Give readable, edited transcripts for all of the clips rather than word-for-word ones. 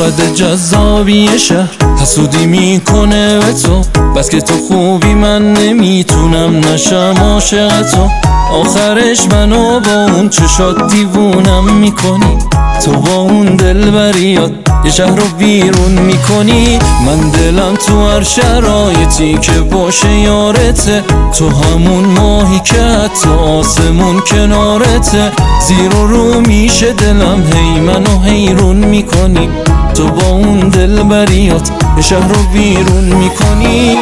بد جذابی شهر حسودی میکنه به تو، بس که تو خوبی من نمیتونم نشم عاشق تو. آخرش منو با اون چشات دیوونم میکنی، تو با اون دلبریات یه شهر رو بیرون میکنی. من دلم تو هر شرایطی که باشه یارته، تو همون ماهی که حتی آسمون کنارته. زیر و رو میشه دلم هی منو حیرون میکنی، تو با اون دلبریات یه شهر رو بیرون میکنی.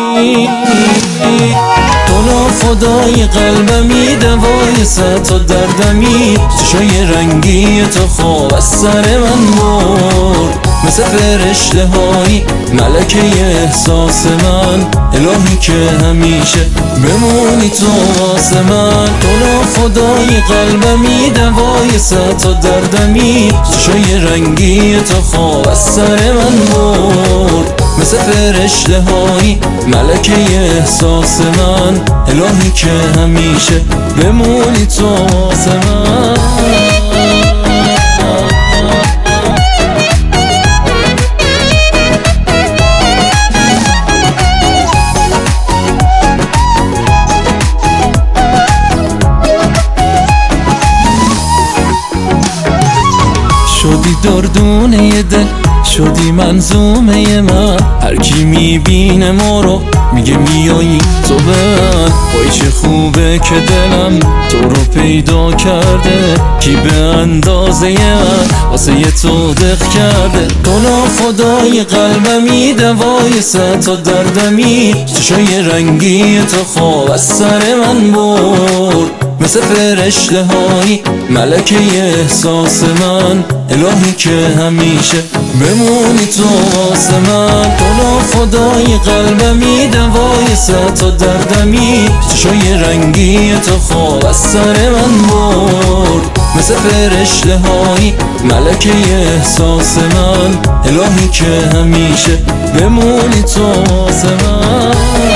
تو ناخدای قلبمی دوای صد تا دردمی، چشای رنگی تو خواب از سر من برد، مثل فرشته هایی ملکه احساس من. الهی که همیشه بمونی تو واسه من. تو ناخدای قلبمی دوای صد تا دردمی، چشای رنگی تو خواب از سر من برد، مثل فرشته هایی ملکه احساس من. الهی که همیشه بمونی تو واسه من. شدی دردونه دل، شدی منظومه من. هر کی میبینه ما رو میگه میایی تو به من. وای چه خوبه که دلم تو رو پیدا کرده، کی به اندازه من واسه یه تو دق کرده. تو ناخدای قلبمی دوای صد تا دردمی، چشای رنگی تو خواب از سر من برد، مثل فرشته هایی ملکه احساس من. الهی که همیشه بمونی تو واسه من. تو ناخدای قلبمی دوای صد تا دردمی، چشای رنگی تو خواب از سر من برد، مثل فرشته هایی ملکه احساس من. الهی که همیشه بمونی تو واسه من.